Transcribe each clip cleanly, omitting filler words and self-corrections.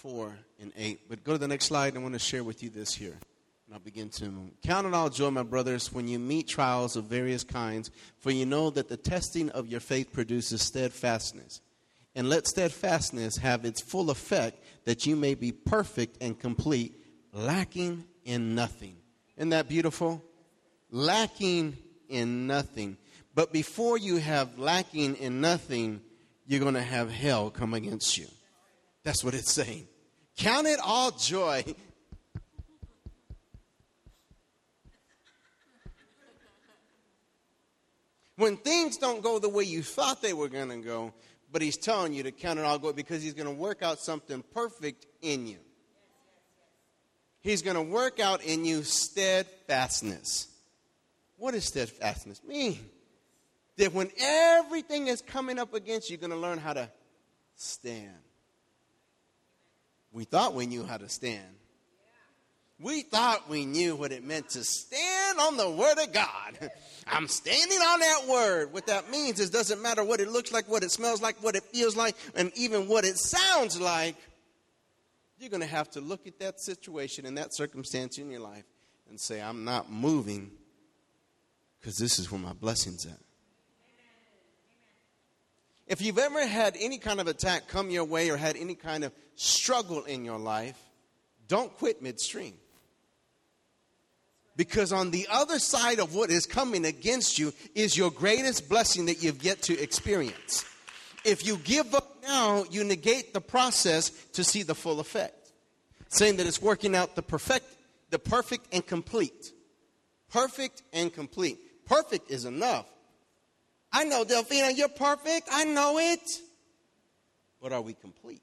4 and 8. But go to the next slide. I want to share with you this here. And I'll begin to count it all joy, my brothers, when you meet trials of various kinds, for you know that the testing of your faith produces steadfastness. And let steadfastness have its full effect, that you may be perfect and complete, lacking in nothing. Isn't that beautiful? Lacking in nothing. But before you have lacking in nothing, you're going to have hell come against you. That's what it's saying. Count it all joy. When things don't go the way you thought they were going to go, but he's telling you to count it all joy because he's going to work out something perfect in you. He's going to work out in you steadfastness. What does steadfastness mean? That when everything is coming up against you, you're going to learn how to stand. We thought we knew how to stand. We thought we knew what it meant to stand on the word of God. I'm standing on that word. What that means is it doesn't matter what it looks like, what it smells like, what it feels like, and even what it sounds like. You're going to have to look at that situation and that circumstance in your life and say, I'm not moving because this is where my blessing's at. If you've ever had any kind of attack come your way or had any kind of struggle in your life, don't quit midstream. Because on the other side of what is coming against you is your greatest blessing that you've yet to experience. If you give up now, you negate the process to see the full effect. Saying that it's working out the perfect and complete. Perfect and complete. Perfect is enough. I know, Delphina, you're perfect. I know it. But are we complete?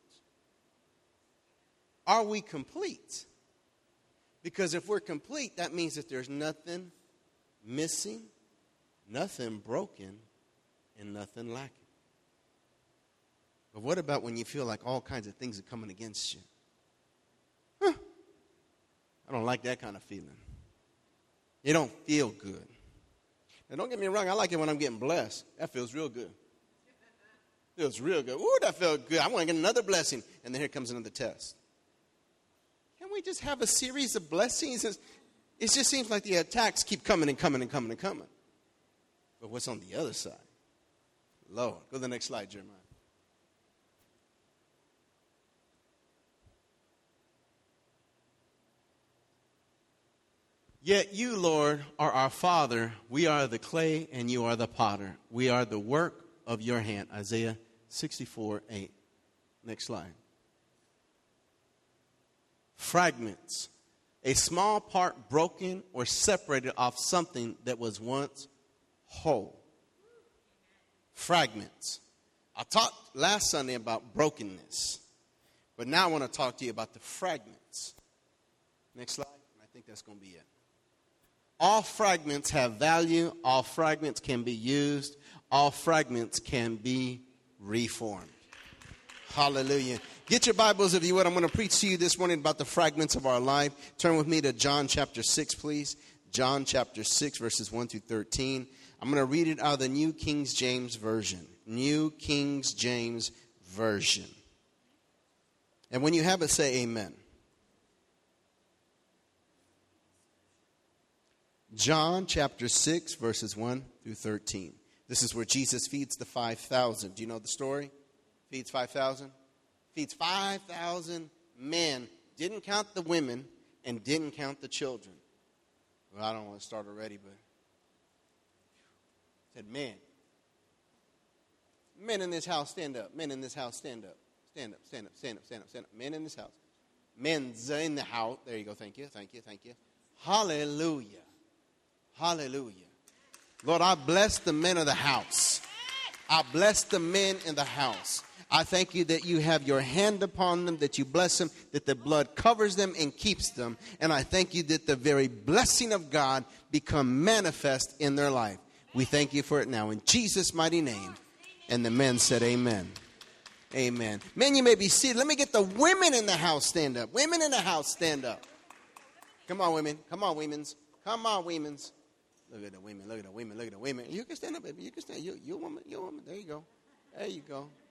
Are we complete? Because if we're complete, that means that there's nothing missing, nothing broken, and nothing lacking. But what about when you feel like all kinds of things are coming against you? I don't like that kind of feeling. You don't feel good. Now, don't get me wrong. I like it when I'm getting blessed. That feels real good. Feels real good. Ooh, that felt good. I want to get another blessing. And then here comes another test. Can't we just have a series of blessings? It just seems like the attacks keep coming and coming and coming and coming. But what's on the other side? Lord. Go to the next slide, Jeremiah. Yet you, Lord, are our Father. We are the clay and you are the potter. We are the work of your hand. Isaiah 64:8. Next slide. Fragments. A small part broken or separated off something that was once whole. Fragments. I talked last Sunday about brokenness. But now I want to talk to you about the fragments. Next slide. I think that's going to be it. All fragments have value. All fragments can be used. All fragments can be reformed. Hallelujah. Get your Bibles if you would. I'm going to preach to you this morning about the fragments of our life. Turn with me to John chapter 6, please. John chapter 6, verses 1 through 13. I'm going to read it out of the New King James Version. New King James Version. And when you have it, say amen. John chapter 6, verses 1 through 13. This is where Jesus feeds the 5,000. Do you know the story? Feeds 5,000? Feeds 5,000 men. Didn't count the women and didn't count the children. Well, I don't want to start already, but said men. Men in this house, stand up. Men in this house, stand up. Stand up, stand up, stand up, stand up, stand up. Men in this house. Men's in the house. There you go. Thank you, thank you, thank you. Hallelujah. Hallelujah. Lord, I bless the men of the house. I bless the men in the house. I thank you that you have your hand upon them, that you bless them, that the blood covers them and keeps them. And I thank you that the very blessing of God become manifest in their life. We thank you for it now in Jesus' mighty name. And the men said amen. Amen. Men, you may be seated. Let me get the women in the house stand up. Women in the house stand up. Come on, women. Come on, women's. Come on, women's. Look at the women. Look at the women. Look at the women. You can stand up, baby. You can stand. You're a woman. You're a woman. There you go. There you go.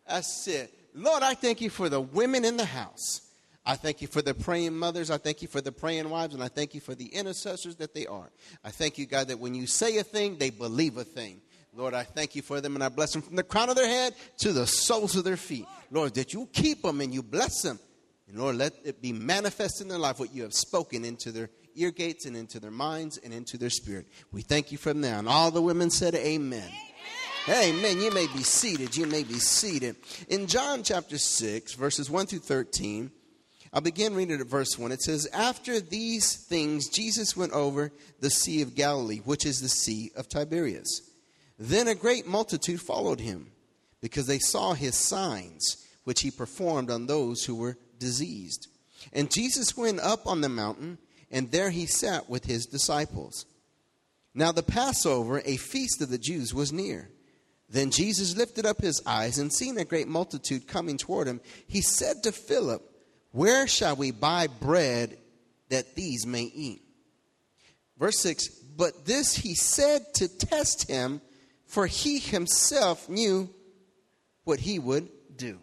That's it. Lord, I thank you for the women in the house. I thank you for the praying mothers. I thank you for the praying wives. And I thank you for the intercessors that they are. I thank you, God, that when you say a thing, they believe a thing. Lord, I thank you for them, and I bless them from the crown of their head to the soles of their feet. Lord, that you keep them and you bless them. And Lord, let it be manifest in their life what you have spoken into their ear gates and into their minds and into their spirit. We thank you for them now. And all the women said amen. Amen. You may be seated. You may be seated. In John chapter 6, verses 1 through 13, I'll begin reading at verse 1. It says, after these things, Jesus went over the Sea of Galilee, which is the Sea of Tiberias. Then a great multitude followed him, because they saw his signs, which he performed on those who were diseased. And Jesus went up on the mountain, and there he sat with his disciples. Now the Passover, a feast of the Jews, was near. Then Jesus lifted up his eyes, and seeing a great multitude coming toward him, he said to Philip, where shall we buy bread that these may eat? Verse 6, but this he said to test him, for he himself knew what he would do.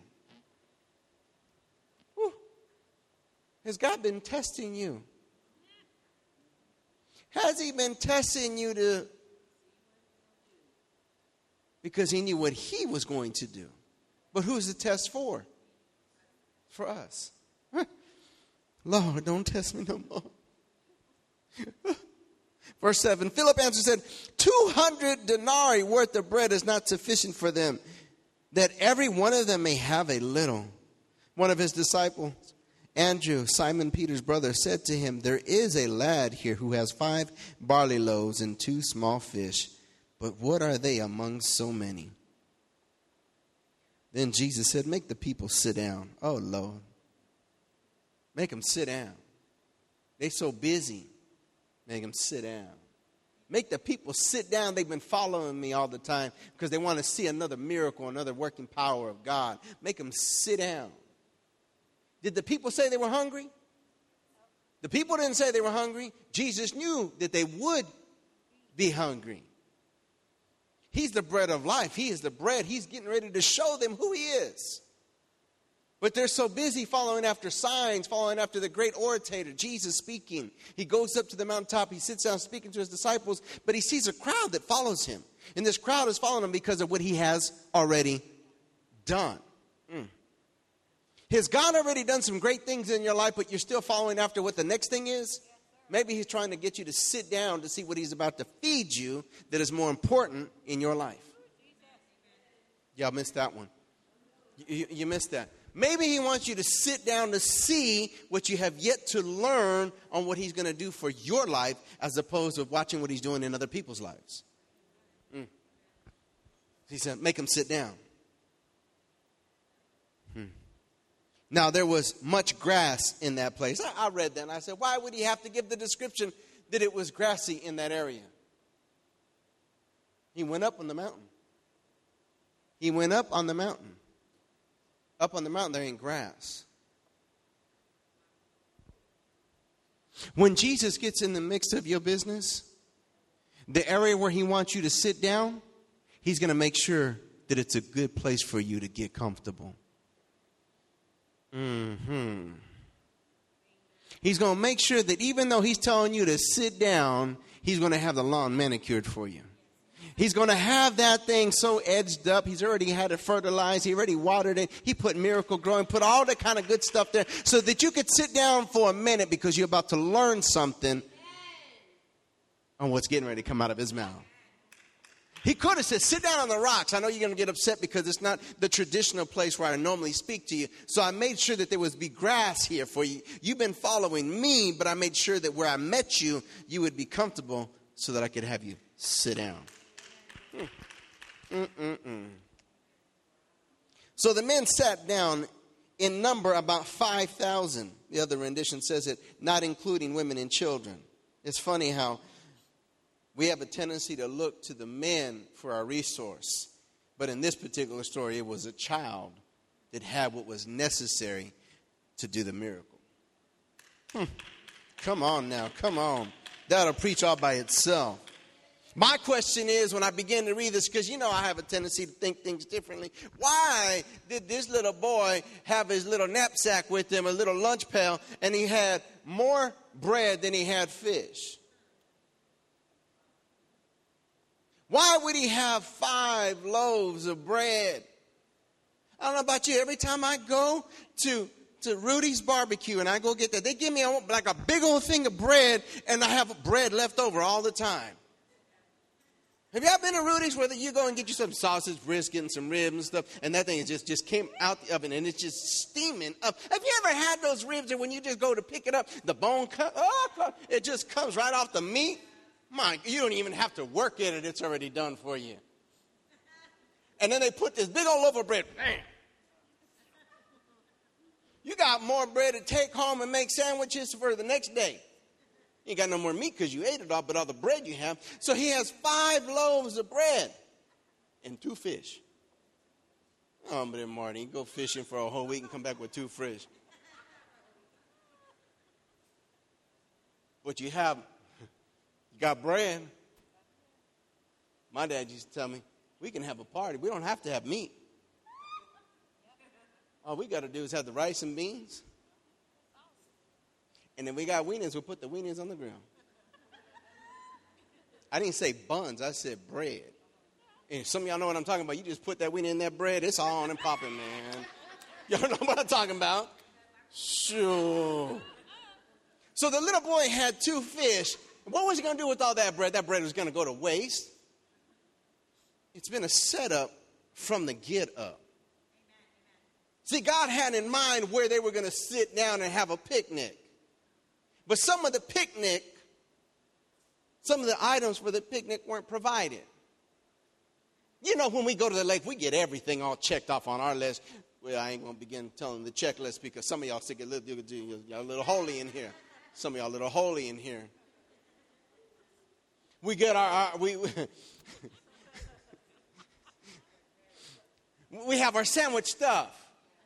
Whew. Has God been testing you? Has he been testing you because he knew what he was going to do? But who's the test for? For us. Lord, don't test me no more. Verse 7, Philip answered and said, 200 denarii worth of bread is not sufficient for them, that every one of them may have a little. One of his disciples, Andrew, Simon Peter's brother, said to him, there is a lad here who has 5 barley loaves and 2 small fish, but what are they among so many? Then Jesus said, make the people sit down. Oh, Lord. Make them sit down. They're so busy. Make them sit down. Make the people sit down. They've been following me all the time because they want to see another miracle, another working power of God. Make them sit down. Did the people say they were hungry? The people didn't say they were hungry. Jesus knew that they would be hungry. He's the bread of life. He is the bread. He's getting ready to show them who he is. But they're so busy following after signs, following after the great orator, Jesus speaking. He goes up to the mountaintop. He sits down speaking to his disciples. But he sees a crowd that follows him. And this crowd is following him because of what he has already done. Has God already done some great things in your life, but you're still following after what the next thing is? Maybe he's trying to get you to sit down to see what he's about to feed you that is more important in your life. Y'all missed that one. You missed that. Maybe he wants you to sit down to see what you have yet to learn on what he's going to do for your life as opposed to watching what he's doing in other people's lives. He said, make them sit down. Now, there was much grass in that place. I read that and I said, why would he have to give the description that it was grassy in that area? He went up on the mountain. He went up on the mountain. Up on the mountain, there ain't grass. When Jesus gets in the mix of your business, the area where he wants you to sit down, he's going to make sure that it's a good place for you to get comfortable. He's going to make sure that even though he's telling you to sit down, he's going to have the lawn manicured for you. He's going to have that thing so edged up. He's already had it fertilized. He already watered it. He put Miracle Growing, put all that kind of good stuff there so that you could sit down for a minute because you're about to learn something on what's getting ready to come out of his mouth. He could have said, sit down on the rocks. I know you're going to get upset because it's not the traditional place where I normally speak to you. So I made sure that there would be grass here for you. You've been following me, but I made sure that where I met you, you would be comfortable so that I could have you sit down. So the men sat down, in number about 5,000. The other rendition says it, not including women and children. It's funny how we have a tendency to look to the men for our resource. But in this particular story, it was a child that had what was necessary to do the miracle. Come on now, come on. That'll preach all by itself. My question is, when I begin to read this, because you know I have a tendency to think things differently, why did this little boy have his little knapsack with him, a little lunch pail, and he had more bread than he had fish? Why would he have 5 loaves of bread? I don't know about you. Every time I go to Rudy's Barbecue and I go get that, they give me like a big old thing of bread, and I have bread left over all the time. Have you ever been to Rudy's where you go and get you some sausage, brisket, and some ribs and stuff, and that thing just came out the oven and it's just steaming up? Have you ever had those ribs that when you just go to pick it up, the bone it just comes right off the meat? You don't even have to work at it. It's already done for you. And then they put this big old loaf of bread. Bam! You got more bread to take home and make sandwiches for the next day. You ain't got no more meat because you ate it all, but all the bread you have. So he has 5 loaves of bread and 2 fish. Oh, but then Marty, you go fishing for a whole week and come back with 2 fish. But you got bread. My dad used to tell me, we can have a party. We don't have to have meat. All we got to do is have the rice and beans. And then we got wieners. We'll put the wieners on the grill. I didn't say buns. I said bread. And some of y'all know what I'm talking about. You just put that wiener in that bread. It's all on and popping, man. Y'all know what I'm talking about? Sure. So the little boy had 2 fish. What was he going to do with all that bread? That bread was going to go to waste. It's been a setup from the get up. See, God had in mind where they were going to sit down and have a picnic. But some of the items for the picnic weren't provided. You know, when we go to the lake, we get everything all checked off on our list. Well, I ain't going to begin telling the checklist because some of y'all still get y'all a little holy in here. Some of y'all a little holy in here. We get we have our sandwich stuff.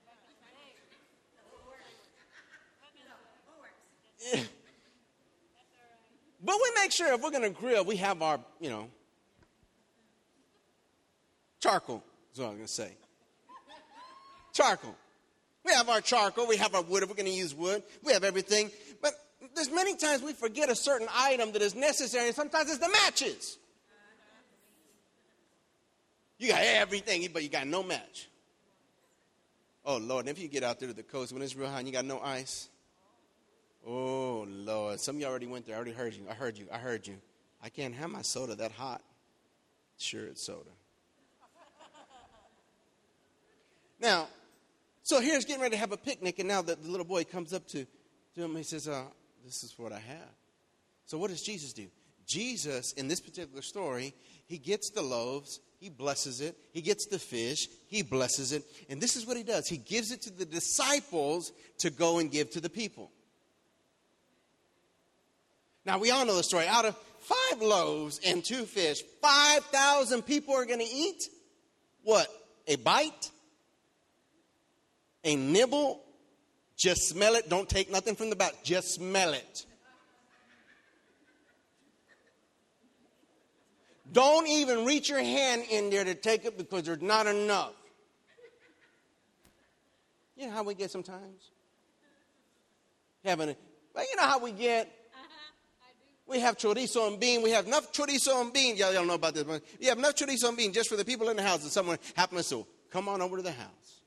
But we make sure if we're going to grill, we have our, charcoal is what I'm going to say. Charcoal. We have our charcoal. We have our wood if we're going to use wood. We have everything. But there's many times we forget a certain item that is necessary, and sometimes it's the matches. You got everything, but you got no match. Oh, Lord, if you get out there to the coast when it's real hot and you got no ice. Oh, Lord. Some of y'all already went there. I already heard you. I heard you. I can't have my soda that hot. Sure, it's soda. Now, so here's getting ready to have a picnic, and now the little boy comes up to him. He says, this is what I have. So what does Jesus do? Jesus, in this particular story, he gets the loaves. He blesses it. He gets the fish. He blesses it. And this is what he does. He gives it to the disciples to go and give to the people. Now, we all know the story. Out of 5 loaves and 2 fish, 5,000 people are going to eat what? A bite? A nibble? Just smell it. Don't take nothing from the back. Just smell it. Don't even reach your hand in there to take it because there's not enough. You know how we get sometimes? But you know how we get? We have chorizo and bean. We have enough chorizo and bean. Y'all know about this. We have enough chorizo and bean just for the people in the house. And someone happens to come on over to the house.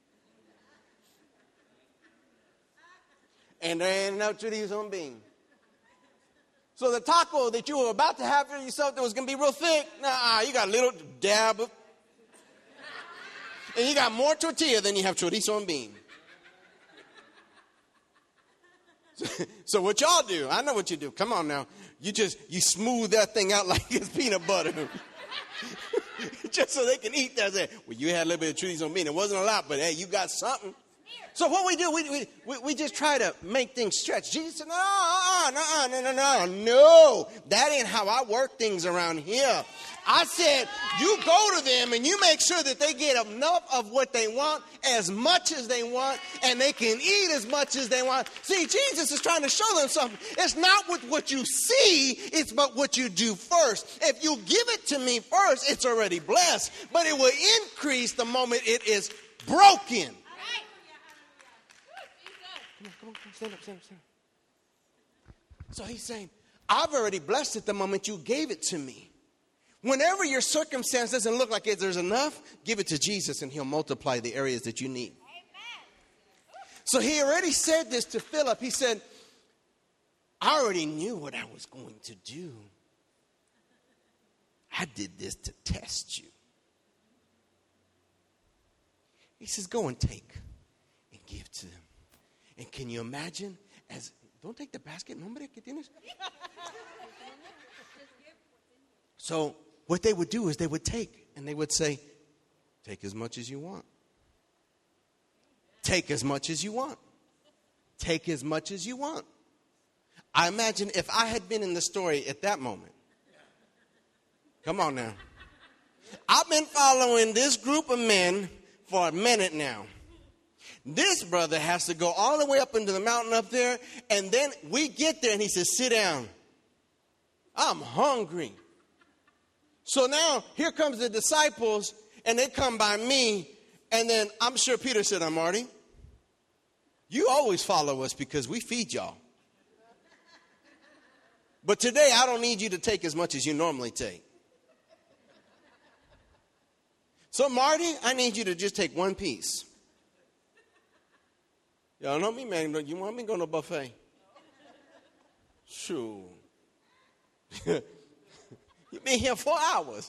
And there ain't enough chorizo and bean. So the taco that you were about to have for yourself that was going to be real thick, you got a little dab of, and you got more tortilla than you have chorizo and bean. So what y'all do, I know what you do. Come on now. You smooth that thing out like it's peanut butter. Just so they can eat that. Well, you had a little bit of chorizo and bean. It wasn't a lot, but hey, you got something. So what we do, we just try to make things stretch. Jesus said, no. That ain't how I work things around here. I said, you go to them and you make sure that they get enough of what they want, as much as they want, and they can eat as much as they want. See, Jesus is trying to show them something. It's not with what you see, it's about what you do first. If you give it to me first, it's already blessed, but it will increase the moment it is broken. Come on, stand up. So he's saying, I've already blessed it the moment you gave it to me. Whenever your circumstance doesn't look like there's enough, give it to Jesus and he'll multiply the areas that you need. Amen. So he already said this to Philip. He said, I already knew what I was going to do. I did this to test you. He says, go and take and give to them. And can you imagine? Don't take the basket. Nombre que tienes. So what they would do is they would take and they would say, take as much as you want. Take as much as you want. Take as much as you want. I imagine if I had been in the story at that moment. Come on now. I've been following this group of men for a minute now. This brother has to go all the way up into the mountain up there, and then we get there and he says, sit down. I'm hungry. So now here comes the disciples and they come by me, and then I'm sure Peter said, Marty, you always follow us because we feed y'all. But today I don't need you to take as much as you normally take. So Marty, I need you to just take one piece. Y'all know me, man. You want me to go to a buffet? Sure. You've been here 4 hours.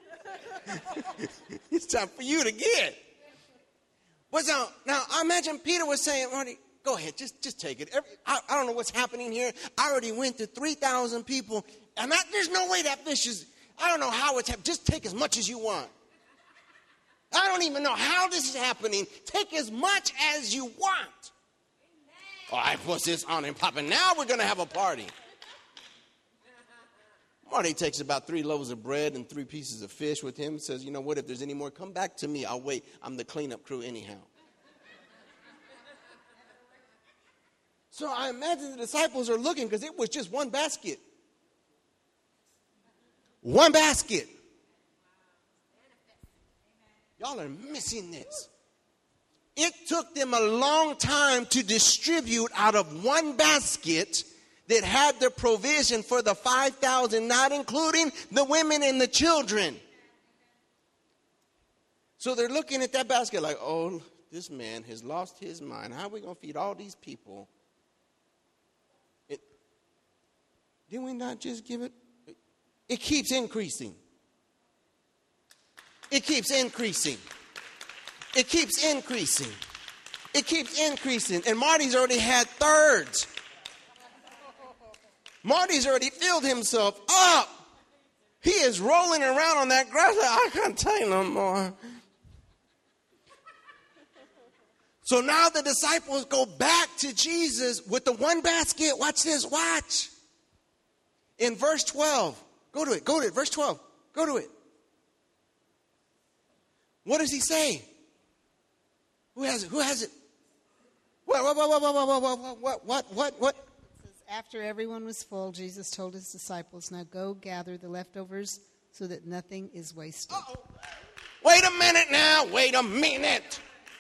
It's time for you to get. But now, I imagine Peter was saying, Marty, go ahead, just take it. I don't know what's happening here. I already went to 3,000 people, and there's no way that fish is, I don't know how it's happening. Just take as much as you want. I don't even know how this is happening. Take as much as you want. Oh, I put this on and popping. Now we're going to have a party. Marty takes about 3 loaves of bread and 3 pieces of fish with him. Says, you know what, if there's any more, come back to me. I'll wait. I'm the cleanup crew anyhow. So I imagine the disciples are looking because it was just one basket. One basket. Y'all are missing this. It took them a long time to distribute out of one basket that had the provision for the 5,000, not including the women and the children. So they're looking at that basket like, oh, this man has lost his mind. How are we going to feed all these people? Did we not just give it? It keeps increasing. It keeps increasing. It keeps increasing. It keeps increasing. And Marty's already had thirds. Marty's already filled himself up. He is rolling around on that grass. I can't take no more. So now the disciples go back to Jesus with the one basket. Watch this. Watch. In verse 12. Go to it. Verse 12. Go to it. What does he say? Who has it? What? After everyone was full, Jesus told his disciples, now go gather the leftovers so that nothing is wasted. Uh-oh. Wait a minute now. Wait a minute.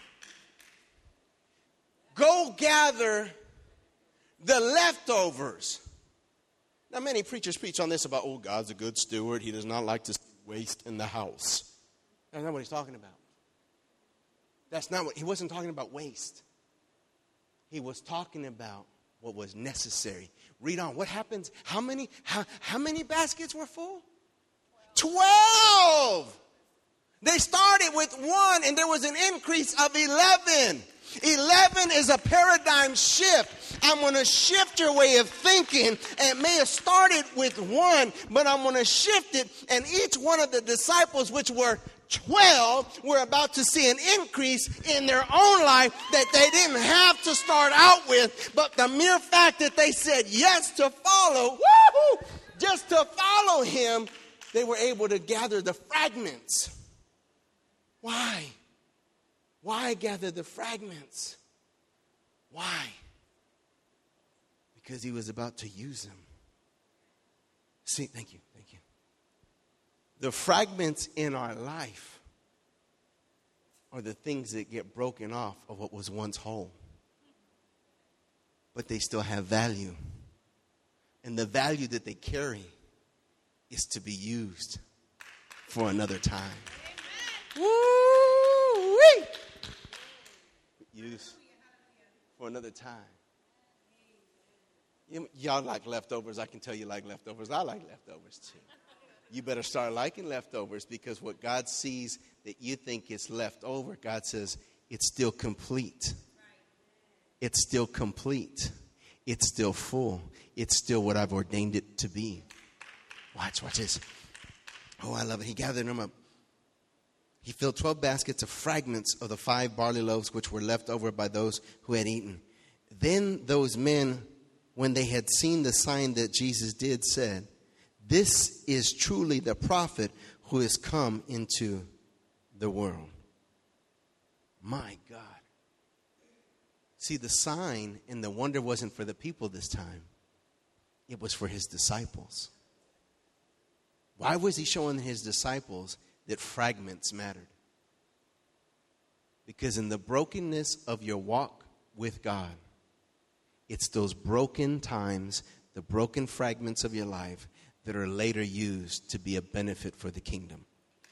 Go gather the leftovers. Now, many preachers preach on this about, oh, God's a good steward. He does not like to waste in the house. That's not what he's talking about. He wasn't talking about waste. He was talking about what was necessary. Read on. What happens? How many baskets were full? 12. They started with 1 and there was an increase of 11. 11 is a paradigm shift. I'm going to shift your way of thinking. It may have started with 1, but I'm going to shift it. And each one of the disciples, which were 12, were about to see an increase in their own life that they didn't have to start out with. But the mere fact that they said yes to follow, woo-hoo, just to follow him, they were able to gather the fragments. Why? Why gather the fragments? Why? Because he was about to use them. See, thank you. The fragments in our life are the things that get broken off of what was once whole. But they still have value. And the value that they carry is to be used for another time. Woo-wee! Use for another time. Y'all like leftovers. I can tell you like leftovers. I like leftovers too. You better start liking leftovers, because what God sees that you think is left over, God says it's still complete. It's still complete. It's still full. It's still what I've ordained it to be. Watch this. Oh, I love it. He gathered them up. He filled 12 baskets of fragments of the 5 barley loaves which were left over by those who had eaten. Then those men, when they had seen the sign that Jesus did, said, "This is truly the prophet who has come into the world." My God. See, the sign and the wonder wasn't for the people this time. It was for his disciples. Why was he showing his disciples that fragments mattered? Because in the brokenness of your walk with God, it's those broken times, the broken fragments of your life that are later used to be a benefit for the kingdom.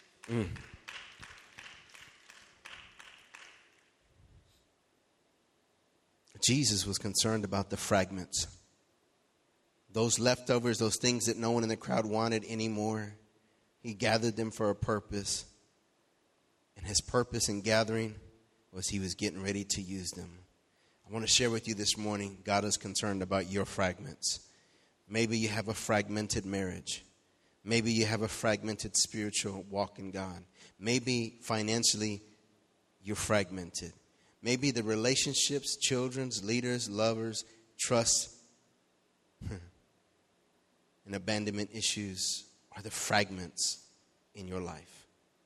Jesus was concerned about the fragments. Those leftovers, those things that no one in the crowd wanted anymore. He gathered them for a purpose. And his purpose in gathering was he was getting ready to use them. I want to share with you this morning, God is concerned about your fragments. Maybe you have a fragmented marriage. Maybe you have a fragmented spiritual walk in God. Maybe financially you're fragmented. Maybe the relationships, children's, leaders, lovers, trust, and abandonment issues are the fragments in your life.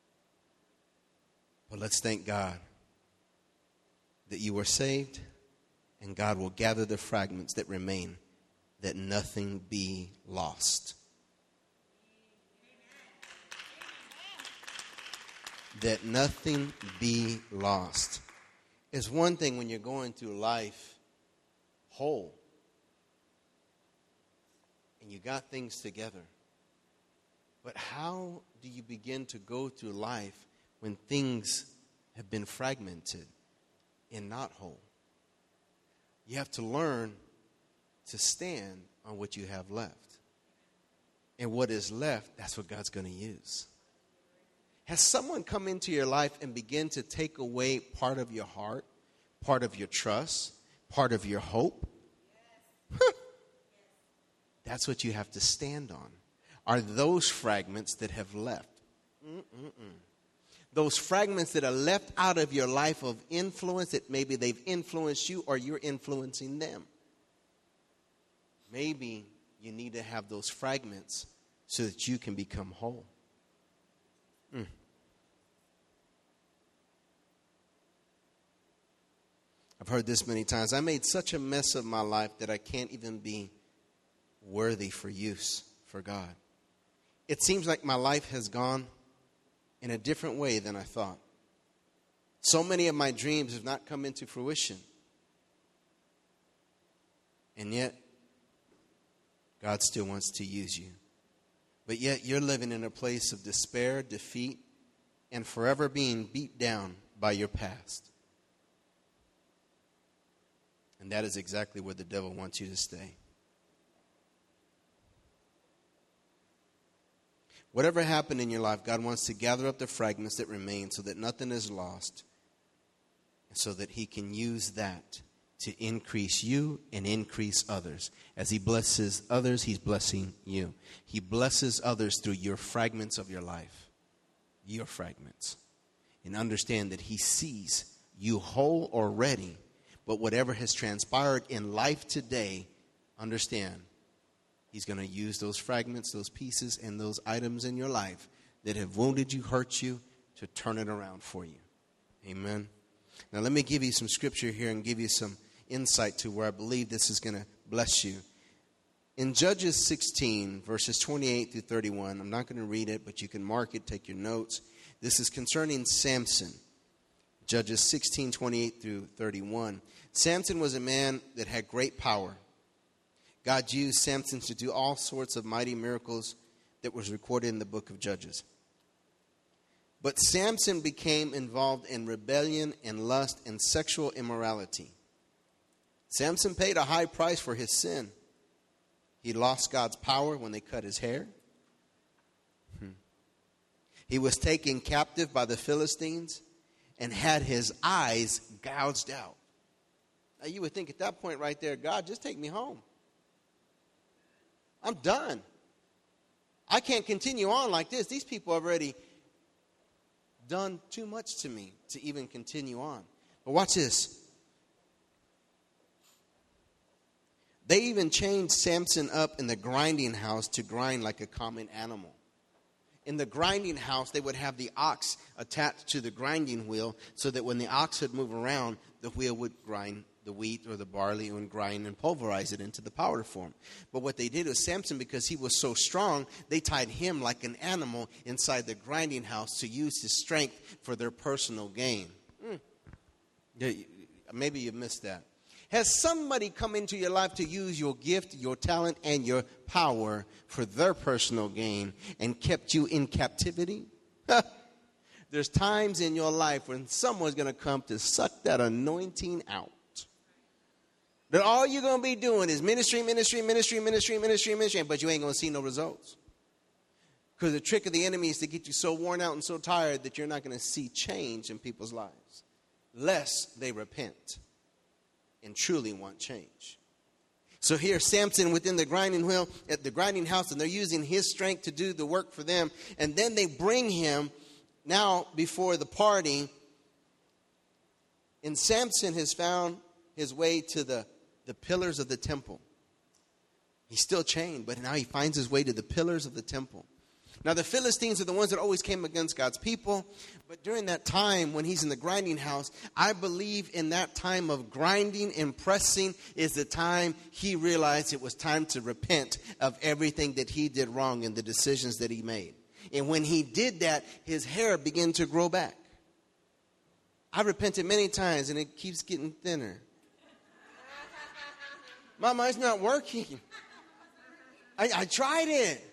But let's thank God that you were saved, and God will gather the fragments that remain, that nothing be lost. That nothing be lost. It's one thing when you're going through life whole and you got things together. But how do you begin to go through life when things have been fragmented and not whole? You have to learn to stand on what you have left. And what is left, that's what God's going to use. Has someone come into your life and begin to take away part of your heart, part of your trust, part of your hope? That's what you have to stand on. Are those fragments that have left. Those fragments that are left out of your life of influence, that maybe they've influenced you or you're influencing them. Maybe you need to have those fragments so that you can become whole. I've heard this many times. I made such a mess of my life that I can't even be worthy for use for God. It seems like my life has gone in a different way than I thought. So many of my dreams have not come into fruition. And yet, God still wants to use you. But yet you're living in a place of despair, defeat, and forever being beat down by your past. And that is exactly where the devil wants you to stay. Whatever happened in your life, God wants to gather up the fragments that remain so that nothing is lost, and so that he can use that to increase you and increase others. As he blesses others, he's blessing you. He blesses others through your fragments of your life. Your fragments. And understand that he sees you whole already. But whatever has transpired in life today, understand, he's going to use those fragments, those pieces, and those items in your life that have wounded you, hurt you, to turn it around for you. Amen. Now let me give you some scripture here and give you some insight to where I believe this is going to bless you. In Judges 16, verses 28 through 31, I'm not going to read it, but you can mark it, take your notes. This is concerning Samson. Judges 16, 28 through 31. Samson was a man that had great power. God used Samson to do all sorts of mighty miracles that was recorded in the book of Judges. But Samson became involved in rebellion and lust and sexual immorality. Samson paid a high price for his sin. He lost God's power when they cut his hair. He was taken captive by the Philistines and had his eyes gouged out. Now you would think at that point right there, God, just take me home. I'm done. I can't continue on like this. These people have already done too much to me to even continue on. But watch this. They even changed Samson up in the grinding house to grind like a common animal. In the grinding house, they would have the ox attached to the grinding wheel so that when the ox would move around, the wheel would grind the wheat or the barley and grind and pulverize it into the powder form. But what they did with Samson, because he was so strong, they tied him like an animal inside the grinding house to use his strength for their personal gain. Maybe you missed that. Has somebody come into your life to use your gift, your talent, and your power for their personal gain and kept you in captivity? There's times in your life when someone's going to come to suck that anointing out. That all you're going to be doing is ministry, but you ain't going to see no results. Because the trick of the enemy is to get you so worn out and so tired that you're not going to see change in people's lives, lest they repent and truly want change. So here, Samson within the grinding wheel at the grinding house, and they're using his strength to do the work for them. And then they bring him now before the party. And Samson has found his way to the pillars of the temple. He's still chained, but now he finds his way to the pillars of the temple. Now, the Philistines are the ones that always came against God's people. But during that time when he's in the grinding house, I believe in that time of grinding and pressing is the time he realized it was time to repent of everything that he did wrong and the decisions that he made. And when he did that, his hair began to grow back. I repented many times and it keeps getting thinner. Mama, it's not working. I tried it.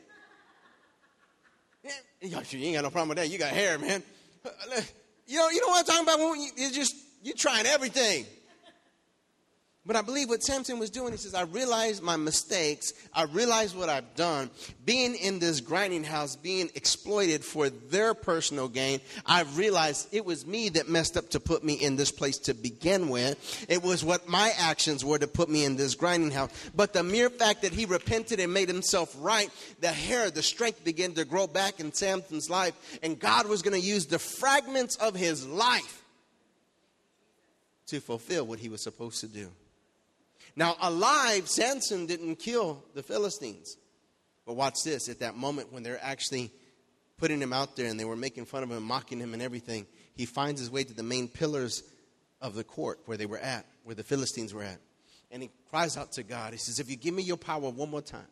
You ain't got no problem with that. You got hair, man. You know what I'm talking about? You're trying everything. But I believe what Samson was doing, he says, I realized my mistakes. I realized what I've done. Being in this grinding house, being exploited for their personal gain, I realized it was me that messed up to put me in this place to begin with. It was what my actions were to put me in this grinding house. But the mere fact that he repented and made himself right, the hair, the strength began to grow back in Samson's life. And God was going to use the fragments of his life to fulfill what he was supposed to do. Now, alive, Samson didn't kill the Philistines. But watch this. At that moment when they're actually putting him out there and they were making fun of him, mocking him and everything, he finds his way to the main pillars of the court where they were at, where the Philistines were at. And he cries out to God. He says, if you give me your power one more time,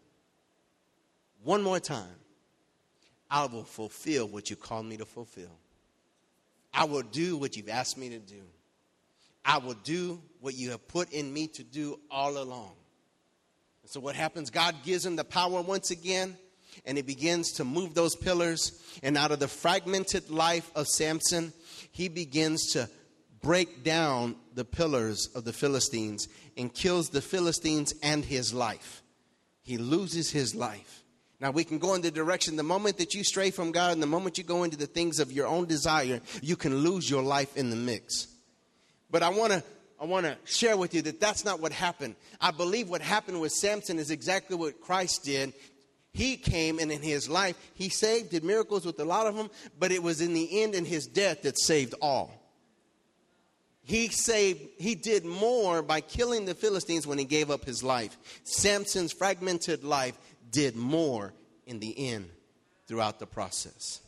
I will fulfill what you called me to fulfill. I will do what you've asked me to do. I will do what you have put in me to do all along. And so what happens? God gives him the power once again, and he begins to move those pillars. And out of the fragmented life of Samson, he begins to break down the pillars of the Philistines and kills the Philistines and his life. He loses his life. Now, we can go in the direction, the moment that you stray from God and the moment you go into the things of your own desire, you can lose your life in the mix. But I want to share with you that that's not what happened. I believe what happened with Samson is exactly what Christ did. He came, and in his life, he saved, did miracles with a lot of them, but it was in the end, in his death, that saved all. He did more by killing the Philistines when he gave up his life. Samson's fragmented life did more in the end throughout the process.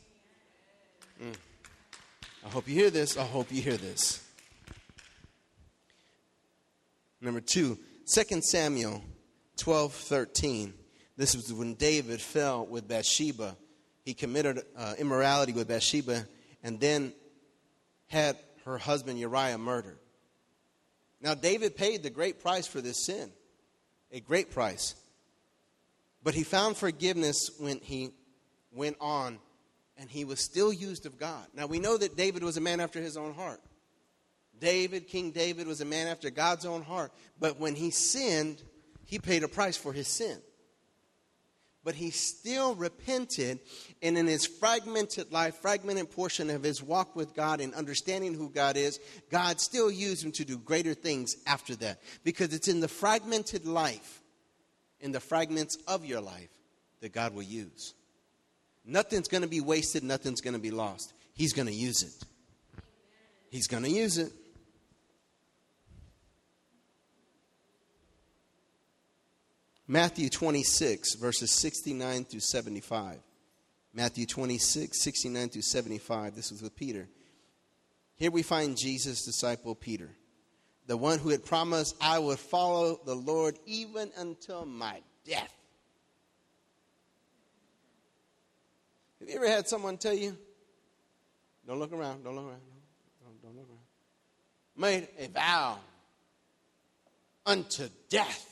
I hope you hear this. I hope you hear this. Number 2, 2 Samuel 12:13. This was when David fell with Bathsheba. He committed immorality with Bathsheba and then had her husband Uriah murdered. Now, David paid the great price for this sin, a great price. But he found forgiveness when he went on, and he was still used of God. Now, we know that David was a man after his own heart. King David was a man after God's own heart. But when he sinned, he paid a price for his sin. But he still repented, and in his fragmented life, fragmented portion of his walk with God and understanding who God is, God still used him to do greater things after that. Because it's in the fragmented life, in the fragments of your life, that God will use. Nothing's going to be wasted. Nothing's going to be lost. He's going to use it. He's going to use it. Matthew 26, verses 69 through 75. Matthew 26, 69 through 75. This was with Peter. Here we find Jesus' disciple Peter, the one who had promised, I would follow the Lord even until my death. Have you ever had someone tell you, don't look around, don't look around, don't look around, made a vow unto death?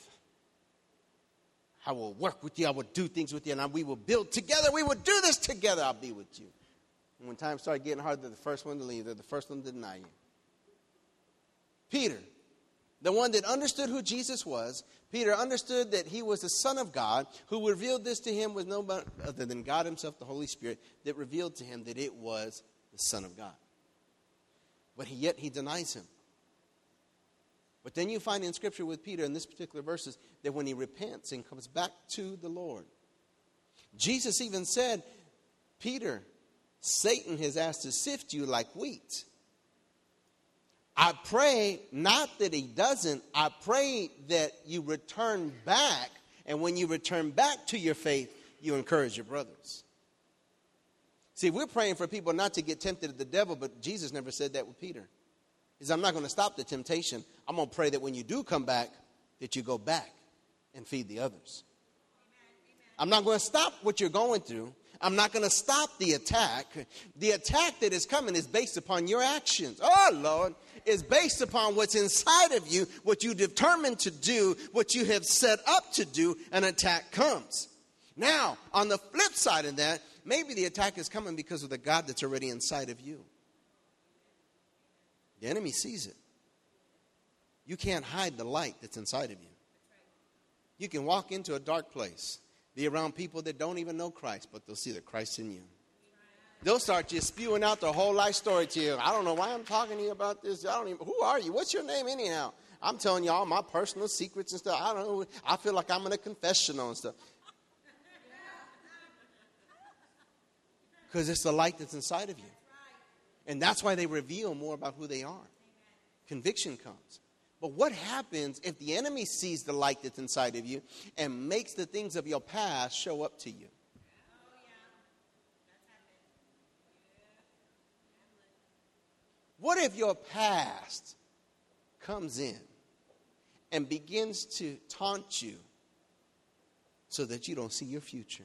I will work with you, I will do things with you, and we will build together, we will do this together, I'll be with you. And when times start getting hard, they're the first one to leave, they're the first one to deny you. Peter, the one that understood who Jesus was, Peter understood that he was the Son of God, who revealed this to him was nobody other than God himself, the Holy Spirit, that revealed to him that it was the Son of God. But yet he denies him. But then you find in Scripture with Peter in this particular verses that when he repents and comes back to the Lord, Jesus even said, Peter, Satan has asked to sift you like wheat. I pray not that he doesn't. I pray that you return back. And when you return back to your faith, you encourage your brothers. See, we're praying for people not to get tempted of the devil, but Jesus never said that with Peter. He said, I'm not going to stop the temptation. I'm going to pray that when you do come back, that you go back and feed the others. I'm not going to stop what you're going through. I'm not going to stop the attack. The attack that is coming is based upon your actions. Oh, Lord, is based upon what's inside of you, what you determined to do, what you have set up to do, an attack comes. Now, on the flip side of that, maybe the attack is coming because of the God that's already inside of you. The enemy sees it. You can't hide the light that's inside of you. You can walk into a dark place, be around people that don't even know Christ, but they'll see the Christ in you. They'll start just spewing out their whole life story to you. I don't know why I'm talking to you about this. Who are you? What's your name anyhow? I'm telling you all my personal secrets and stuff. I don't know. I feel like I'm in a confessional and stuff. Because it's the light that's inside of you. And that's why they reveal more about who they are. Conviction comes. But what happens if the enemy sees the light that's inside of you and makes the things of your past show up to you? What if your past comes in and begins to taunt you so that you don't see your future?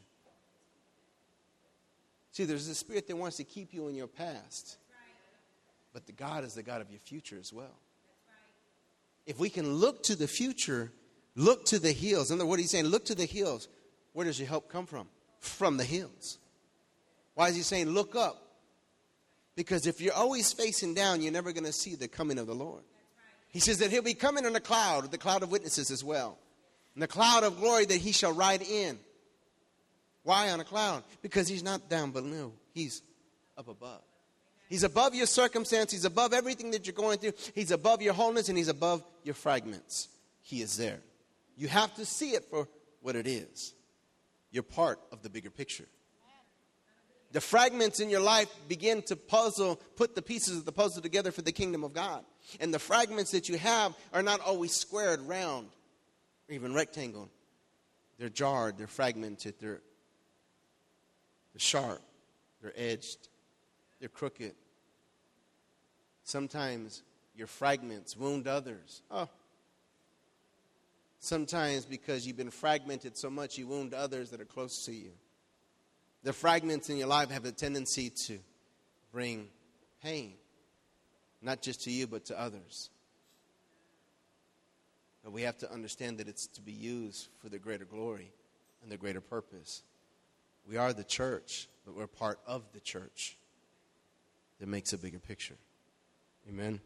See, there's a spirit that wants to keep you in your past. But the God is the God of your future as well. If we can look to the future, look to the hills. And what he's saying, look to the hills. Where does your help come from? From the hills. Why is he saying look up? Because if you're always facing down, you're never going to see the coming of the Lord. He says that he'll be coming in the cloud of witnesses as well. And the cloud of glory that he shall ride in. Why on a cloud? Because he's not down below. He's up above. He's above your circumstance. He's above everything that you're going through. He's above your wholeness, and he's above your fragments. He is there. You have to see it for what it is. You're part of the bigger picture. The fragments in your life begin to put the pieces of the puzzle together for the kingdom of God. And the fragments that you have are not always squared, round, or even rectangle. They're jarred, they're fragmented, they're sharp, they're edged, they're crooked. Sometimes your fragments wound others. Sometimes because you've been fragmented so much, you wound others that are close to you. The fragments in your life have a tendency to bring pain, not just to you, but to others. But we have to understand that it's to be used for the greater glory and the greater purpose. We are the church, but we're part of the church that makes a bigger picture. Amen.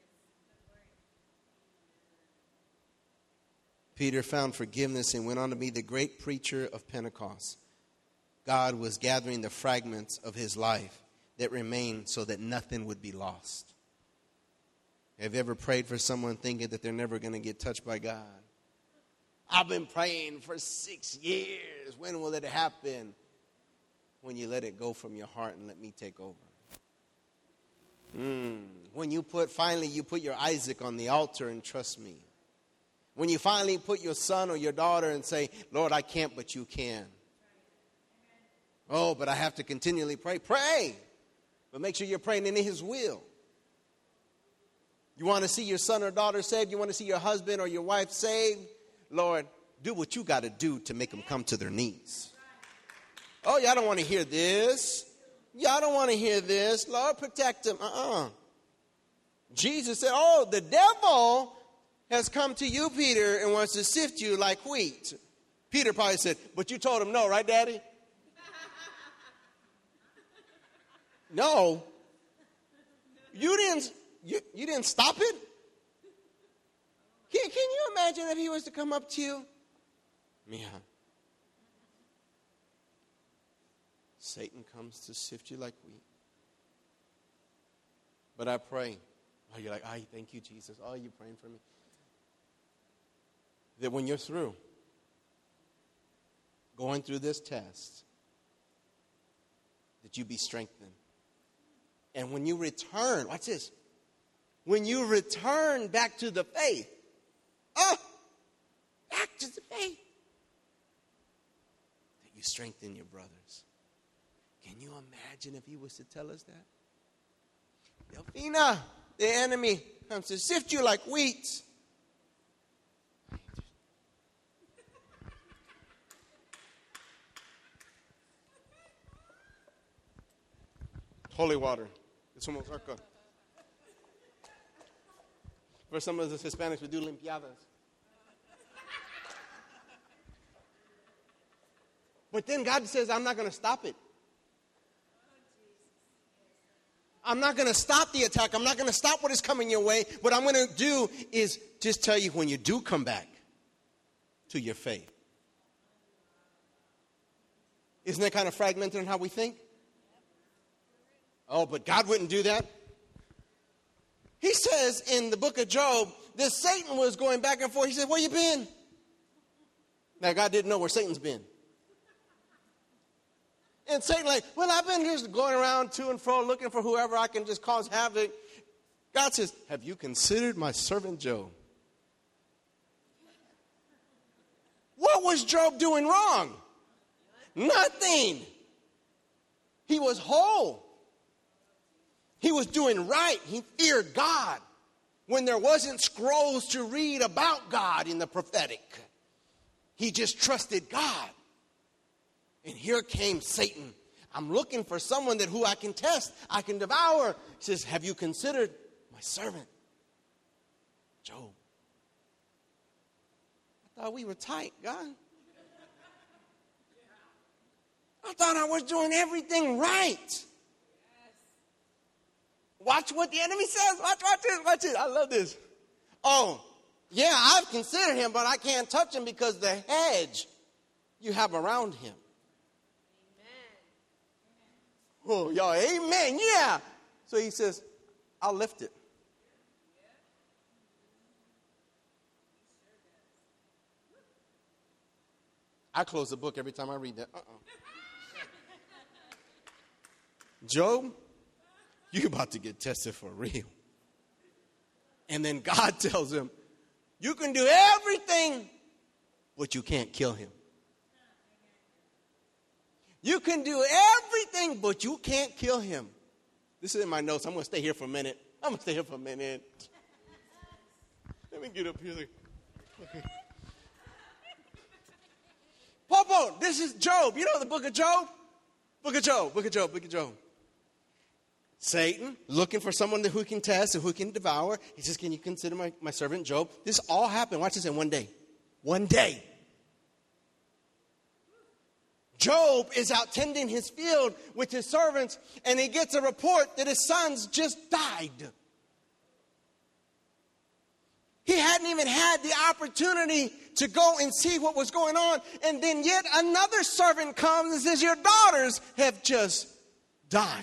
Peter found forgiveness and went on to be the great preacher of Pentecost. God was gathering the fragments of his life that remained so that nothing would be lost. Have you ever prayed for someone thinking that they're never going to get touched by God? I've been praying for 6 years. When will it happen? When you let it go from your heart and let me take over. When you finally put your Isaac on the altar and trust me. When you finally put your son or your daughter and say, Lord, I can't, but you can. Oh, but I have to continually pray. Pray. But make sure you're praying in his will. You want to see your son or daughter saved? You want to see your husband or your wife saved? Lord, do what you got to do to make them come to their knees. Oh, y'all don't want to hear this. Y'all don't want to hear this. Lord, protect them. Jesus said, oh, the devil has come to you, Peter, and wants to sift you like wheat. Peter probably said, but you told him no, right, Daddy? No. You didn't stop it? Can you imagine if he was to come up to you? Yeah. Satan comes to sift you like wheat. But I pray. Oh, you're like, thank you, Jesus. Oh, you're praying for me. That when you're through going through this test, that you be strengthened. And when you return, watch this. When you return back to the faith, back to the faith, that you strengthen your brothers. Can you imagine if he was to tell us that? Delphina, the enemy comes to sift you like wheat. Holy water. It's almost arca. For some of us Hispanics, we do limpiadas. But then God says, I'm not going to stop it. I'm not going to stop the attack. I'm not going to stop what is coming your way. What I'm going to do is just tell you when you do come back to your faith. Isn't that kind of fragmented in how we think? Oh, but God wouldn't do that. He says in the book of Job that Satan was going back and forth. He said, where you been? Now, God didn't know where Satan's been. And Satan like, well, I've been just going around to and fro looking for whoever I can just cause havoc. God says, have you considered my servant Job? What was Job doing wrong? Nothing. He was whole. He was doing right. He feared God. When there wasn't scrolls to read about God in the prophetic, he just trusted God. And here came Satan. I'm looking for someone who I can test, I can devour. He says, have you considered my servant Job? I thought we were tight, God. I thought I was doing everything right. Watch what the enemy says. Watch it. I love this. Oh, yeah, I've considered him, but I can't touch him because the hedge you have around him. Oh, y'all, amen, yeah. So he says, I'll lift it. I close the book every time I read that. Job, you're about to get tested for real. And then God tells him, you can do everything, but you can't kill him. You can do everything, but you can't kill him. This is in my notes. I'm going to stay here for a minute. Let me get up here. Okay. Popo, this is Job. You know the book of Job? Book of Job. Satan, looking for someone who can test and who can devour. He says, can you consider my servant Job? This all happened, watch this, in one day. One day. Job is out tending his field with his servants, and he gets a report that his sons just died. He hadn't even had the opportunity to go and see what was going on. And then yet another servant comes and says, your daughters have just died.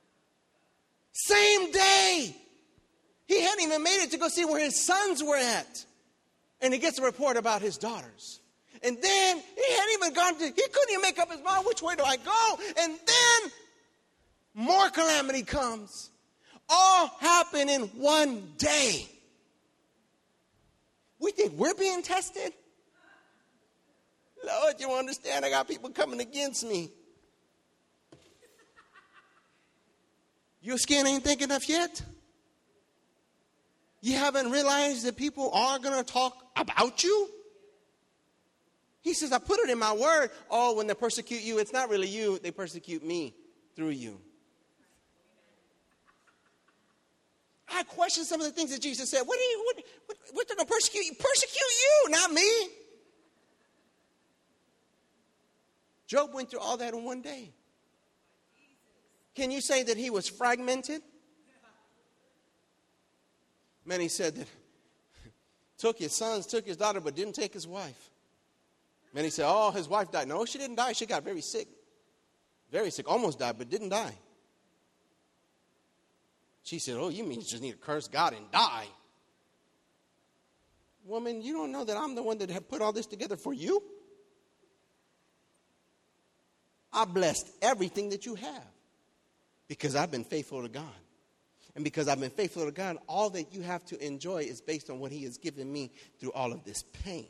Same day. He hadn't even made it to go see where his sons were at. And he gets a report about his daughters. And then he hadn't even he couldn't even make up his mind, which way do I go? And then more calamity comes. All happen in one day. We think we're being tested? Lord, you understand, I got people coming against me. Your skin ain't thick enough yet? You haven't realized that people are going to talk about you? He says, I put it in my word. Oh, when they persecute you, it's not really you. They persecute me through you. I question some of the things that Jesus said. What they're going to persecute you? Persecute you, not me. Job went through all that in one day. Can you say that he was fragmented? Many said that took his sons, took his daughter, but didn't take his wife. Many said, oh, his wife died. No, she didn't die. She got very sick. Very sick. Almost died, but didn't die. She said, oh, you mean you just need to curse God and die? Woman, you don't know that I'm the one that have put all this together for you? I blessed everything that you have because I've been faithful to God. And because I've been faithful to God, all that you have to enjoy is based on what he has given me through all of this pain.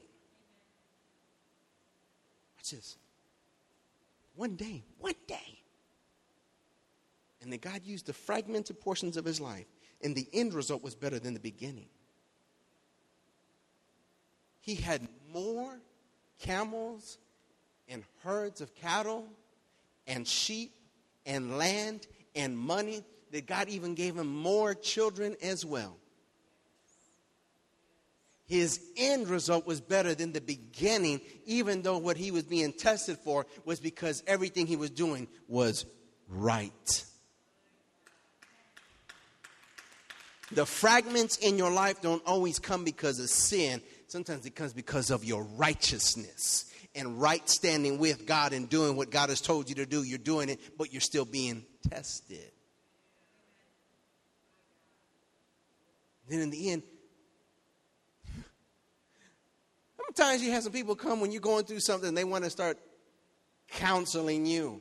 Watch this. One day. And then God used the fragmented portions of his life, and the end result was better than the beginning. He had more camels and herds of cattle and sheep and land and money that God even gave him more children as well. His end result was better than the beginning, even though what he was being tested for was because everything he was doing was right. The fragments in your life don't always come because of sin. Sometimes it comes because of your righteousness and right standing with God and doing what God has told you to do. You're doing it, but you're still being tested. Then in the end, sometimes you have some people come when you're going through something and they want to start counseling you.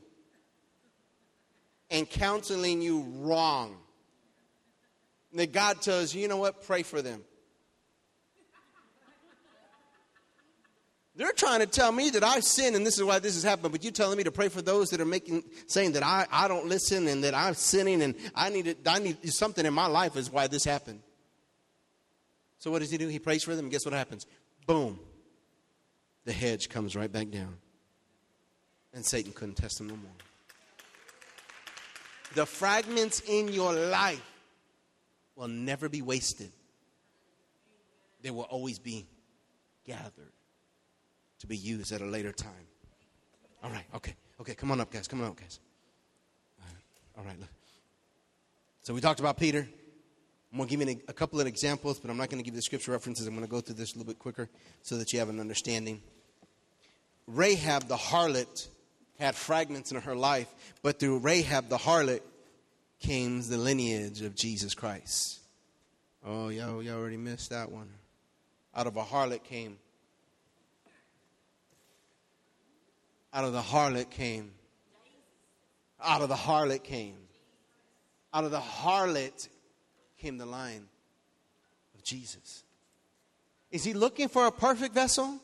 And counseling you wrong. And that God tells you, you know what, pray for them. They're trying to tell me that I've sinned and this is why this has happened. But you're telling me to pray for those that are saying that I don't listen and that I'm sinning and I need something in my life is why this happened. So what does he do? He prays for them and guess what happens? Boom. The hedge comes right back down. And Satan couldn't test him no more. The fragments in your life will never be wasted. They will always be gathered to be used at a later time. All right, okay, come on up, guys. All right, look. So we talked about Peter. I'm going to give you a couple of examples, but I'm not going to give you the scripture references. I'm going to go through this a little bit quicker so that you have an understanding. Rahab the harlot had fragments in her life, but through Rahab the harlot came the lineage of Jesus Christ. Oh, y'all already missed that one. Out of a harlot came. Out of the harlot came. Out of the harlot came. Out of the harlot came the line of Jesus. Is he looking for a perfect vessel?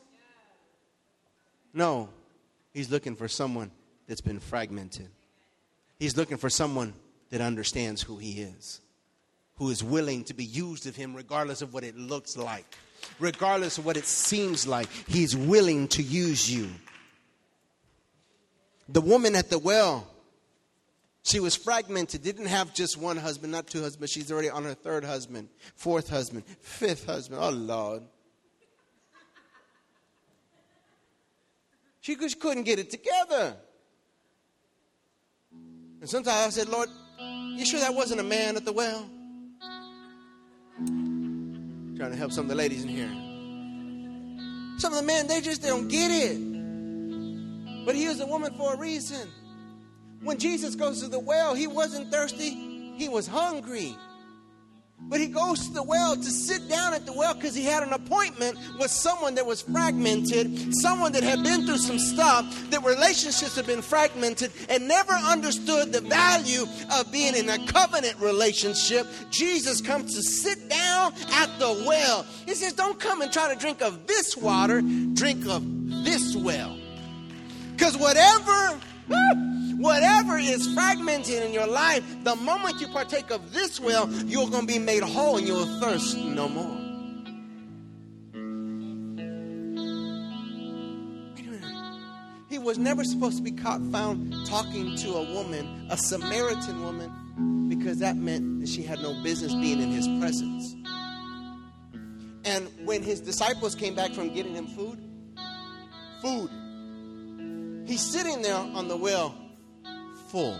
No. He's looking for someone that's been fragmented. He's looking for someone that understands who he is, who is willing to be used of him regardless of what it looks like, regardless of what it seems like. He's willing to use you. The woman at the well, she was fragmented, didn't have just one husband, not two husbands. She's already on her third husband, fourth husband, fifth husband. Oh, Lord. She just couldn't get it together. And sometimes I said, Lord, you sure that wasn't a man at the well? Trying to help some of the ladies in here. Some of the men, they don't get it. But he used a woman for a reason. When Jesus goes to the well, he wasn't thirsty. He was hungry. But he goes to the well to sit down at the well because he had an appointment with someone that was fragmented, someone that had been through some stuff, that relationships had been fragmented and never understood the value of being in a covenant relationship. Jesus comes to sit down at the well. He says, don't come and try to drink of this water, drink of this well. Because whatever is fragmented in your life, the moment you partake of this well, you're going to be made whole and you'll thirst no more. Wait a minute. He was never supposed to be found talking to a woman, a Samaritan woman, because that meant that she had no business being in his presence. And when his disciples came back from getting him food, he's sitting there on the well, full.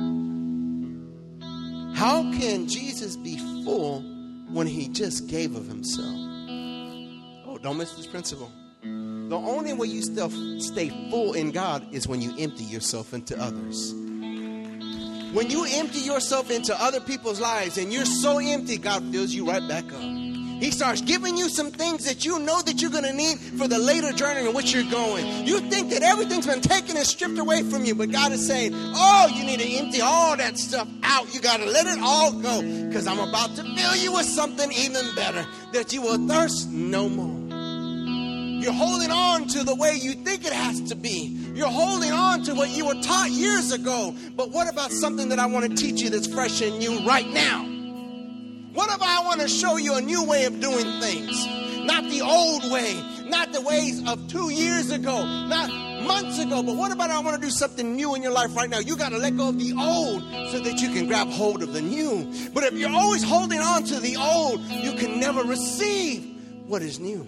How can Jesus be full when he just gave of himself? Oh, don't miss this principle. The only way you still stay full in God is when you empty yourself into others. When you empty yourself into other people's lives and you're so empty, God fills you right back up. He starts giving you some things that you know that you're going to need for the later journey in which you're going. You think that everything's been taken and stripped away from you, but God is saying, oh, you need to empty all that stuff out. You got to let it all go because I'm about to fill you with something even better, that you will thirst no more. You're holding on to the way you think it has to be. You're holding on to what you were taught years ago. But what about something that I want to teach you that's fresh in you right now? What if I want to show you a new way of doing things? Not the old way, not the ways of 2 years ago, not months ago, but what about I want to do something new in your life right now? You got to let go of the old so that you can grab hold of the new. But if you're always holding on to the old, you can never receive what is new.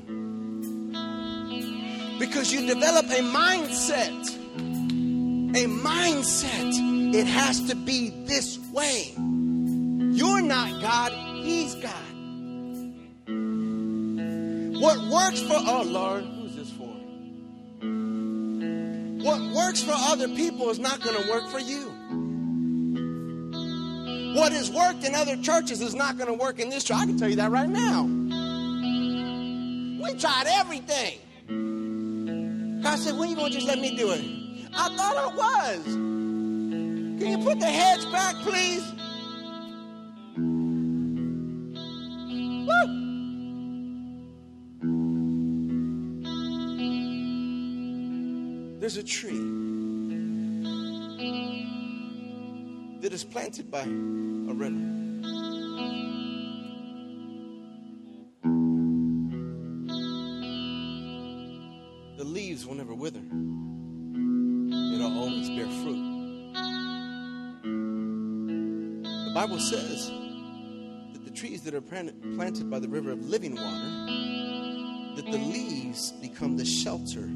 Because you develop a mindset. A mindset. It has to be this way. You're not God. He's God. What works for, oh Lord, who's this for? What works for other people is not going to work for you. What has worked in other churches is not going to work in this church. I can tell you that right now. We tried everything. God said, when are you going to just let me do it? I thought I was. Can you put the heads back, please? Woo! There's a tree that is planted by a river. The leaves will never wither. It'll always bear fruit. The Bible says that the trees that are planted by the river of living water, that the leaves become the shelter.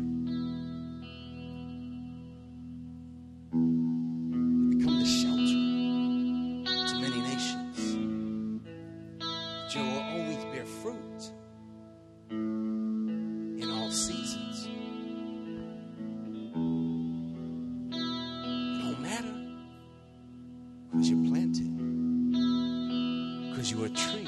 They become the shelter to many nations. That you will always bear fruit in all seasons. Because you're planted. Because you're a tree.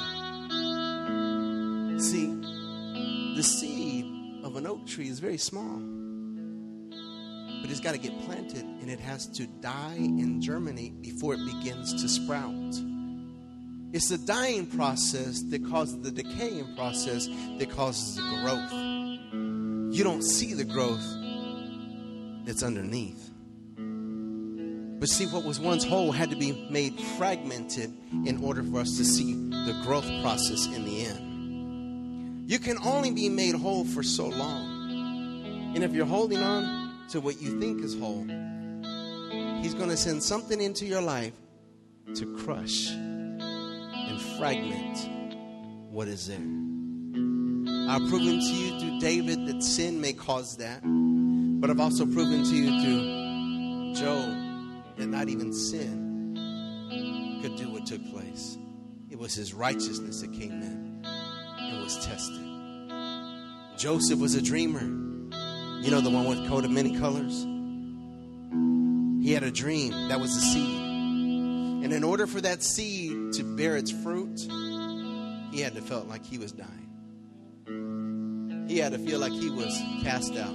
See, the seed of an oak tree is very small. But it's got to get planted, and it has to die and germinate before it begins to sprout. It's the dying process that causes the decaying process that causes the growth. You don't see the growth that's underneath. But see, what was once whole had to be made fragmented in order for us to see the growth process in the end. You can only be made whole for so long. And if you're holding on to what you think is whole, He's going to send something into your life to crush and fragment what is there. I've proven to you through David that sin may cause that. But I've also proven to you through Job that not even sin could do what took place. It was his righteousness that came in and was tested. Joseph was a dreamer. You know, the one with coat of many colors? He had a dream. That was the seed. And in order for that seed to bear its fruit, he had to feel like he was dying. He had to feel like he was cast out.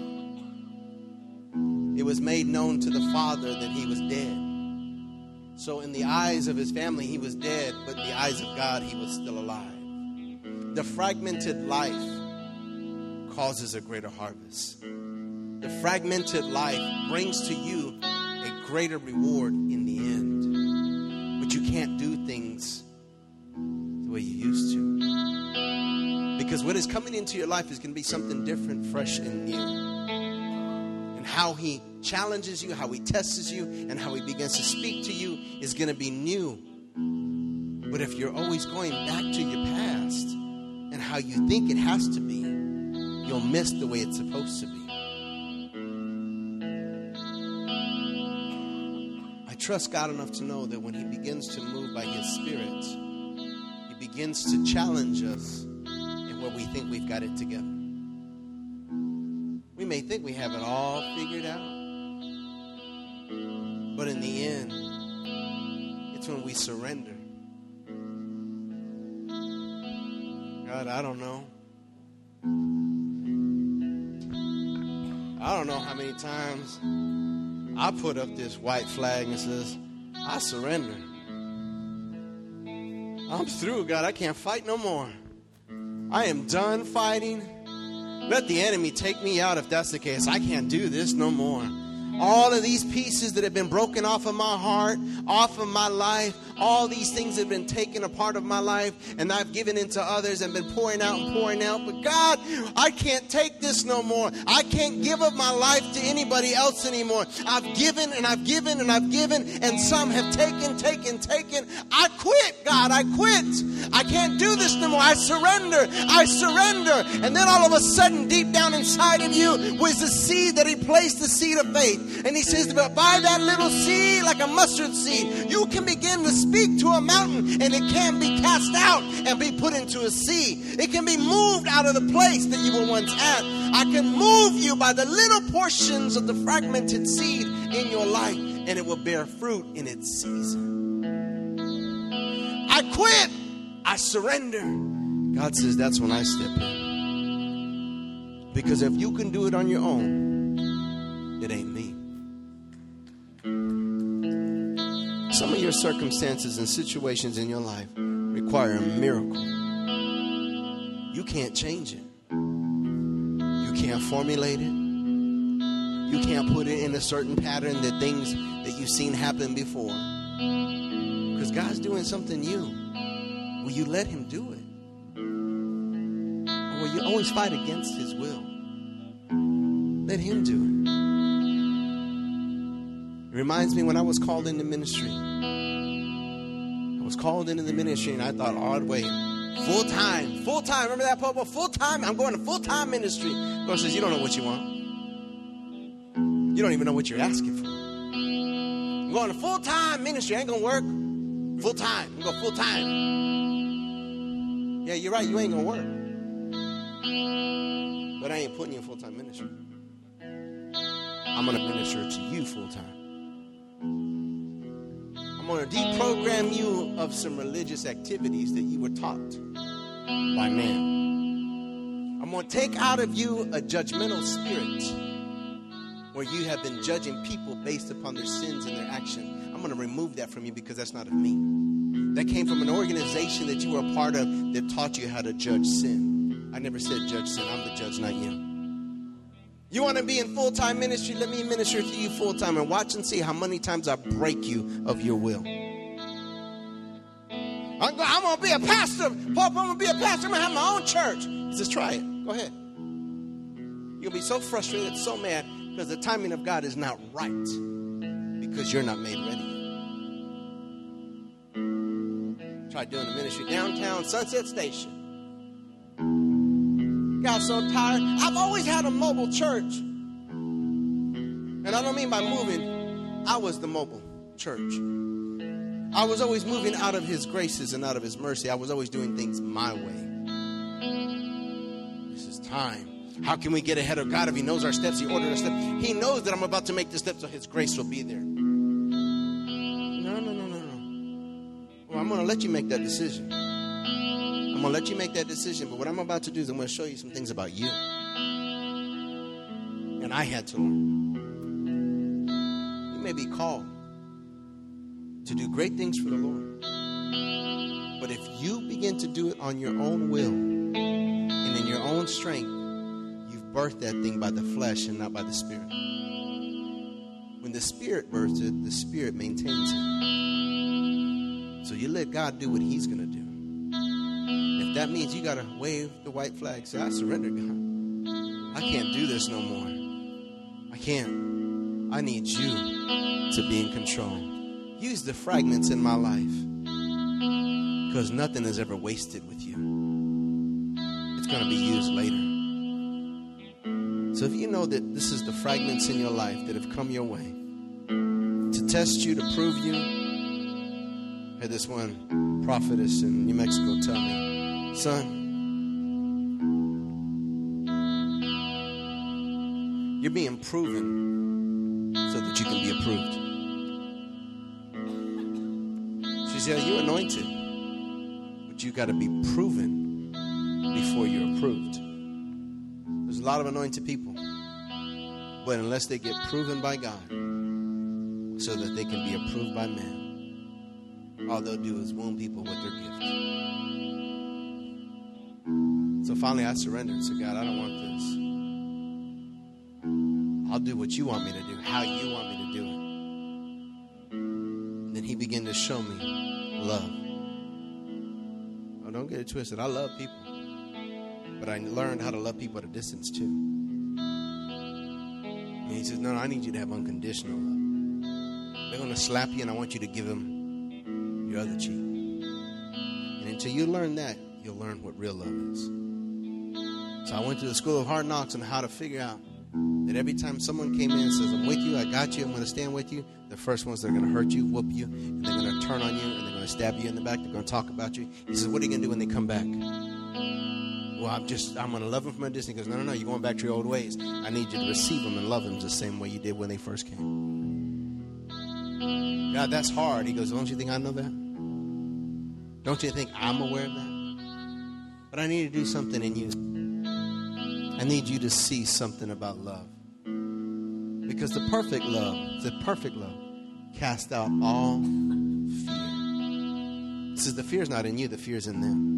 It was made known to the father that he was dead. So in the eyes of his family, he was dead, but in the eyes of God, he was still alive. The fragmented life causes a greater harvest. The fragmented life brings to you a greater reward in the end. But you can't do things the way you used to. Because what is coming into your life is going to be something different, fresh, and new. And how He challenges you, how He tests you, and how He begins to speak to you is going to be new. But if you're always going back to your past and how you think it has to be, you'll miss the way it's supposed to be. I trust God enough to know that when He begins to move by His Spirit, He begins to challenge us in where we think we've got it together. We may think we have it all figured out, but in the end, it's when we surrender. God, I don't know. I don't know how many times I put up this white flag and says, I surrender. I'm through, God. I can't fight no more. I am done fighting. Let the enemy take me out if that's the case. I can't do this no more. All of these pieces that have been broken off of my heart, off of my life, all these things have been taken apart of my life, and I've given into others and been pouring out and pouring out. But God, I can't take this no more. I can't give up my life to anybody else anymore. I've given and I've given and I've given, and some have taken. I quit, God. I quit. I can't do this no more. I surrender. And then all of a sudden, deep down inside of you was the seed that He placed, the seed of faith. And He says, but by that little seed, like a mustard seed, you can begin to speak to a mountain, and it can be cast out and be put into a sea. It can be moved out of the place that you were once at. I can move you by the little portions of the fragmented seed in your life, and it will bear fruit in its season. I quit. I surrender. God says that's when I step in. Because if you can do it on your own, it ain't me. Some of your circumstances and situations in your life require a miracle. You can't change it. You can't formulate it. You can't put it in a certain pattern that things that you've seen happen before. Because God's doing something new. Will you let Him do it? Or will you always fight against His will? Let Him do it. It reminds me when I was called into ministry. I was called into the ministry, and I thought, oh, I'd wait. Full time. Remember that, Popo? Full time. I'm going to full time ministry. The Lord says, you don't know what you want. You don't even know what you're asking for. I'm going to full time ministry. I ain't going to work. Full time. I'm going full time. Yeah, you're right. You ain't going to work. But I ain't putting you in full time ministry. I'm going to minister to you full time. I'm I'm going to deprogram you of some religious activities that you were taught by man. I'm going to take out of you a judgmental spirit where you have been judging people based upon their sins and their action. I'm going to remove that from you because that's not of me. That came from an organization that you were a part of that taught you how to judge sin. I never said judge sin. I'm the judge, not you. You want to be in full-time ministry? Let me minister to you full-time and watch and see how many times I break you of your will. I'm going to be a pastor. Pope, I'm going to be a pastor. I'm going to have my own church. He says, try it. Go ahead. You'll be so frustrated, so mad, because the timing of God is not right because you're not made ready. Tried doing the ministry downtown Sunset Station. Got so tired. I've always had a mobile church. And I don't mean by moving. I was the mobile church. I was always moving out of his graces and out of his mercy. I was always doing things my way. This is time. How can we get ahead of God if he knows our steps? He ordered our steps. He knows that I'm about to make the steps so his grace will be there. No. Well, I'm going to let you make that decision. I'm going to let you make that decision. But what I'm about to do is I'm going to show you some things about you. And I had to learn. You may be called to do great things for the Lord. But if you begin to do it on your own will and in your own strength, you've birthed that thing by the flesh and not by the Spirit. When the Spirit births it, the Spirit maintains it. So you let God do what he's going to do. If that means you got to wave the white flag, say, I surrender, God. I can't do this no more. I can't. I need you to be in control. Use the fragments in my life because nothing is ever wasted with you. It's going to be used later. So if you know that this is the fragments in your life that have come your way to test you, to prove you, I had this one prophetess in New Mexico tell me, son, you're being proven so that you can be approved. She said, you're anointed, but you got to be proven before you're approved. There's a lot of anointed people, but unless they get proven by God so that they can be approved by man, all they'll do is wound people with their gift. So finally I surrendered and said, God, I don't want this. I'll do what you want me to do, how you want me to do it. And then he began to show me love. Oh, don't get it twisted. I love people. But I learned how to love people at a distance too. And he says, no, I need you to have unconditional love. They're going to slap you and I want you to give them your other cheek. And until you learn that, you'll learn what real love is. So I went to the school of hard knocks on how to figure out that every time someone came in and says, I'm with you, I got you, I'm going to stand with you, the first ones that are going to hurt you, whoop you, and they're going to turn on you, and they're going to stab you in the back, they're going to talk about you. He says, what are you going to do when they come back? Well, I'm going to love them from a distance. He goes, no, you're going back to your old ways. I need you to receive them and love them the same way you did when they first came. God, that's hard. He goes, don't you think I know that? Don't you think I'm aware of that? But I need to do something in you. I need you to see something about love. Because the perfect love casts out all fear. It says the fear is not in you, the fear is in them.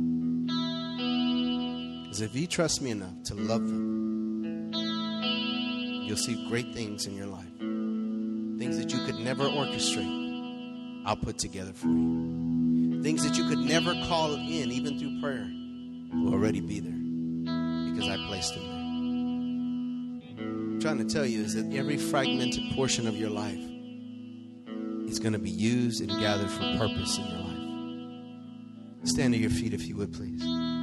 Because if you trust me enough to love them, you'll see great things in your life. Things that you could never orchestrate, I'll put together for you. Things that you could never call in, even through prayer, will already be there. Because I placed them there. What I'm trying to tell you is that every fragmented portion of your life is going to be used and gathered for purpose in your life. Stand to your feet if you would, please.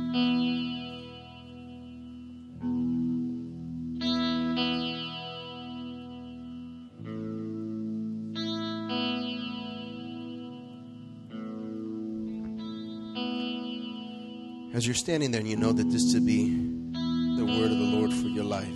As you're standing there and you know that this to be the word of the Lord for your life,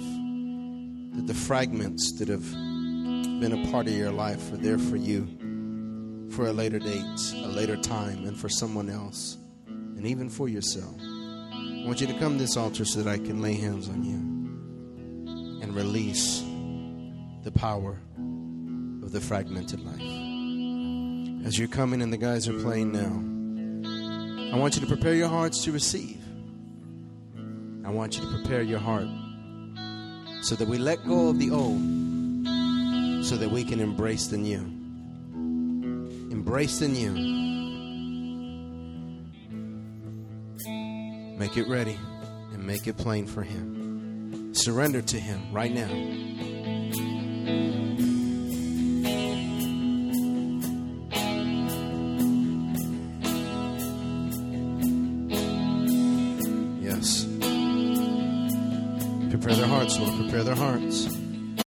that the fragments that have been a part of your life are there for you for a later date, a later time, and for someone else, and even for yourself. I want you to come to this altar so that I can lay hands on you and release the power of the fragmented life. As you're coming and the guys are playing now, I want you to prepare your hearts to receive. I want you to prepare your heart so that we let go of the old so that we can embrace the new. Embrace the new. Make it ready and make it plain for Him. Surrender to Him right now. Yes. Prepare their hearts, Lord. Prepare their hearts.